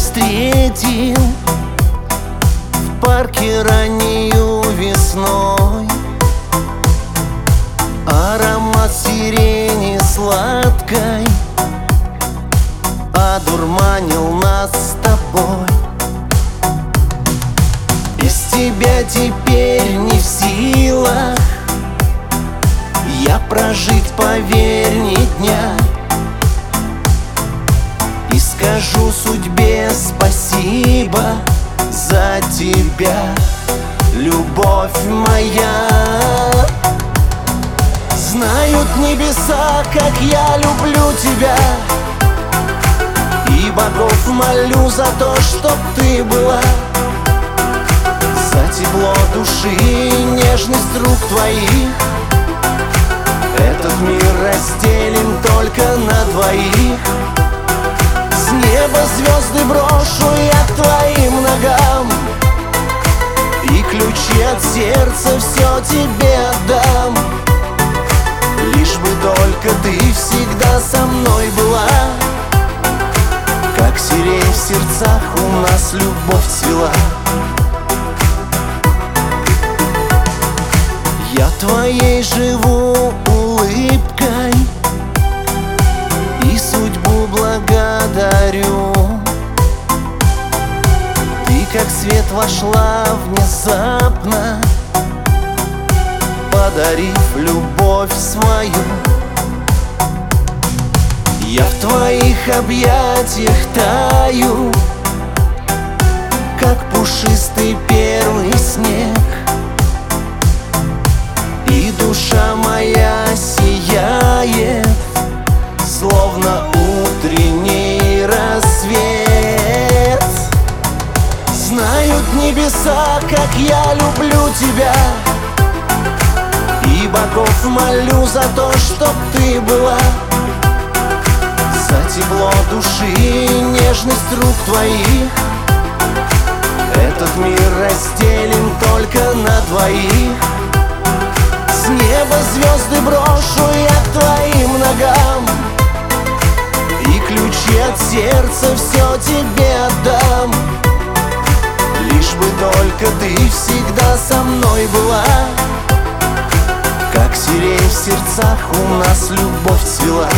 встретил в парке раннею весной. Аромат сирени сладкой одурманил нас с тобой. Без тебя теперь не в силах я прожить, поверь, ни дня. И скажу судьбе спасибо за тебя, любовь моя. Знают небеса, как я люблю тебя, и богов молю за то, чтоб ты была. За тепло души и нежность рук твоих этот мир разделен только на двоих. С неба звезды брошу я к твоим ногам, и ключи от сердца все тебе отдам. Лишь бы только ты всегда со мной была, как сирень в сердцах у нас любовь цвела. Я твоей живу улыбкой и судьбу благодарю. Ты как свет вошла внезапно, подарив любовь свою. Я в твоих объятиях таю, как пушистый первый снег, и душа моя сияет, словно утренний рассвет. Знают небеса, как я люблю тебя, и богов молю за то, чтоб ты была. За тепло души и нежность рук твоих этот мир разделен только на двоих. С неба звезды брошу я к твоим ногам, и ключи от сердца все тебе отдам. Лишь бы только ты всегда со мной была, как сирень в сердцах у нас любовь цвела.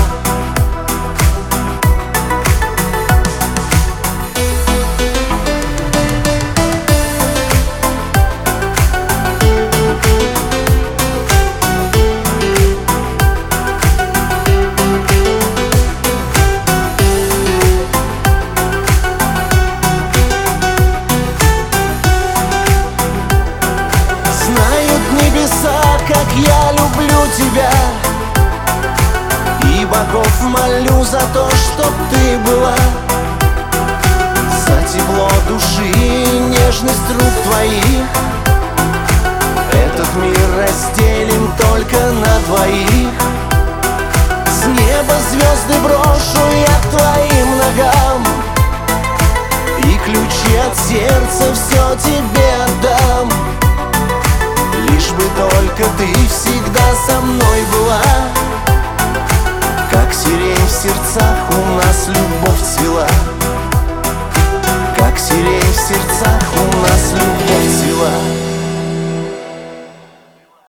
Как я люблю тебя, и богов молю за то, чтоб ты была. За тепло души и нежность рук твоих этот мир разделен только на двоих. С неба звезды брошу я к твоим ногам, и ключи от сердца все тебе отдам. Лишь бы только ты всегда со мной была, как сирень в сердцах у нас любовь цвела, как сирень в сердцах у